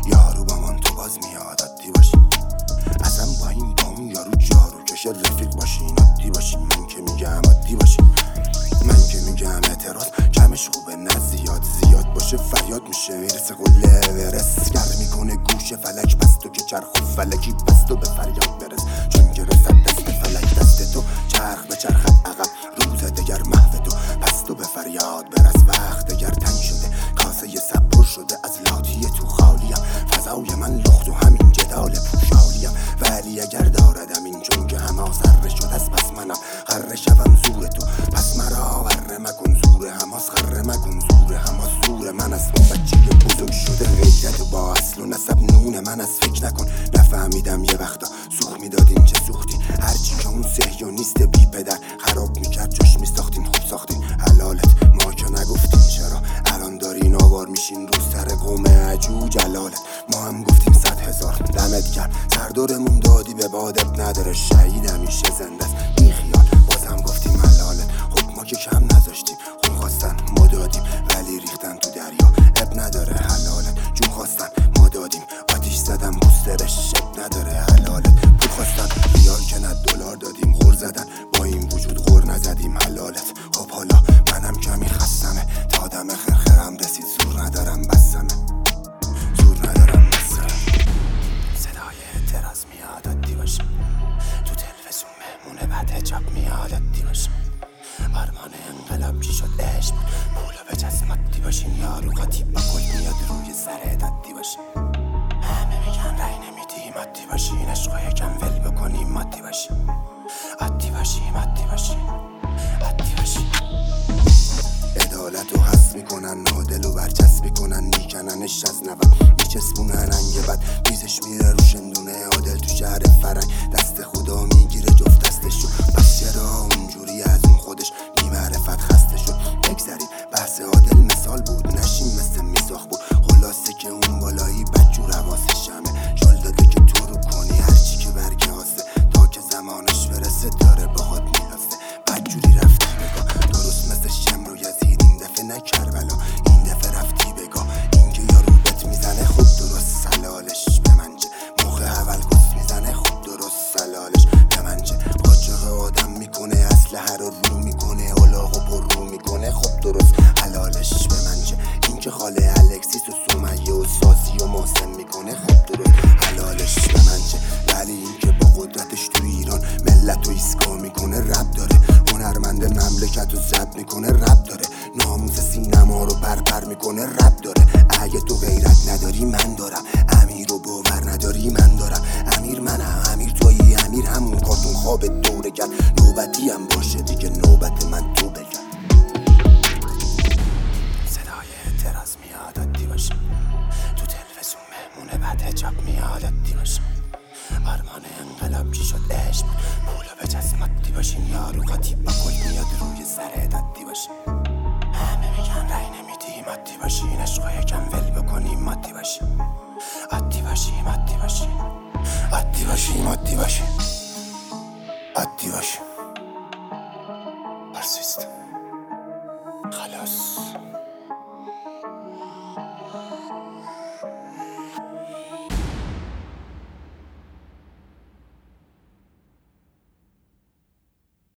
یارو با من تو باز میاد عادی باشیم. اصلا با اون یارو جارو کشه رفیق باشین عادی باشیم. من که میگم عادی باشیم، من که میگم اعتراض کمش خوبه نه زیاد باشه فریاد میشه میرسه قله اورست. گر میکنه گوش فلک پس تو که چرخ و فلکی پس تو به فریاد برس. چون که رسد دست فلک دست تو چرخ به چرخت عقب روز دگر محو تو پس تو به فریاد برس. وقت دگر تنگ شده کاسه سب پر شده از لاتی تو خالیم. فضای من لخت و همین جدال پوشالیم. ولی اگر داردم این چون که همه ذره شد از پس منم غره شوم زور تو پس مرا غره مکن. زور هماس غره مکن زور هماس زور من از اون بچه بزرگ شده غیرت با اصل و نسب نون من از فکر نکن. نفهمیدم یه وقتا سوخ میدادین چه سوختی هرچی که اون صهیونیست بی پدر خراب میکرد جاش میساختین خوب ساختین حلالت. ما که نگفتین چرا الان دارین آوار میشین رو سر قوم عجوج حلالت. ما هم گفتیم 100,000 دمت گرم سردارمون دادی به بادت نداره شهید همیشه زنده است بی خیال. بازم گفتیم حلالت. خب ما که کم نذاشتیم خون خواستن ما دادیم ولی ریختن تو دریا اب نداره حلالت. جون خواستن ما دادیم آتیش زدم بوسترش اب نداره حلالت. پول خواستن ریال که نه دلار دادیم غر زدن با این وجود غر نزدیم حلالت. خب حالا منم کمی خستمه تا دم خرخرم رسید زور ندارم بسمه زور ندارم بسمه. صدای اعتراض میاد عادی باشیم تو تلویزیون مهمونه بعد حجاب میاد عادی باشیم. آرمان انقلاب چی شد عشق پولا به جسم عادی باشیم. یارو قاطی با گل میاد روی سرت عادی باشیم. همه میگن رای نمیدیم عادی باشین عشقا یکم ول بکنیم عادی باشیم عادی باشیم عادی باشیم عادی باشیم. عدالت رو حس میکنن نادل و برچسب میکنن میکننش از نبد میچسبونن انگ بد میزش میره رو شندونه عادل تو شهر فرنگ دست خدا میگیره جفت دستشو. پس چرا اونجوری از اون خودش بی معرفت خسته شد. بگذاریم بحث عادل مثال بود نشیم مثل میساخ بود. خلاصه که اون بالایی بدجور حواسش همه شل داده که تو رو کنی هرچی که برگه هاسته تا که زمانش برسه داره باهات میلاسته. بدجوری رفتی بگاه درست مثل شمر و یزید این دفعه نه کربلا این دفعه رفتی بگاه. این که یارو بت میزنه خوب درست سلالش به منجه موقع اول کس میزنه خوب درست سلالش به منجه. قاچاق آدم میکنه اسلحه رو رو میکنه الاغو پر رو میکنه خوب درست حلالش به منجه. این که خاله الکسیس و سمیه و سازی و محسن میکنه خوب درست حلالش به منجه. ولی این که با قدرتش تو ایران ملت و ایسکا میکنه رب داره. هنرمند مملکت رو ضبط میکنه رب داره. ناموس سینما رو پرپر میکنه رب داره. اگه تو غیرت نداری من دارم. امیر رو باور نداری من دارم. امیر منم امیر تویی امیر همون کارتون خواب دوره گرد نوبتی هم باشه دیگه نوبت من تو بگم. صدای اعتراض میاد عادی باشیم تو تلویزیون مهمونه بعد حجاب میاد عادی باشیم. آرمان انقلاب چی شد عشق پولا به جسم عادی باشیم. یارو قاطی با گل میاد روی سرت عادی باشیم. همه میگن رای نمیدیم عادی باشین عشقا یکم ول بکنیم عادی باشیم عادی باشیم عادی باشیم عادی باشیم عادی باشیم عادی باشیم. پرسیست خلاص.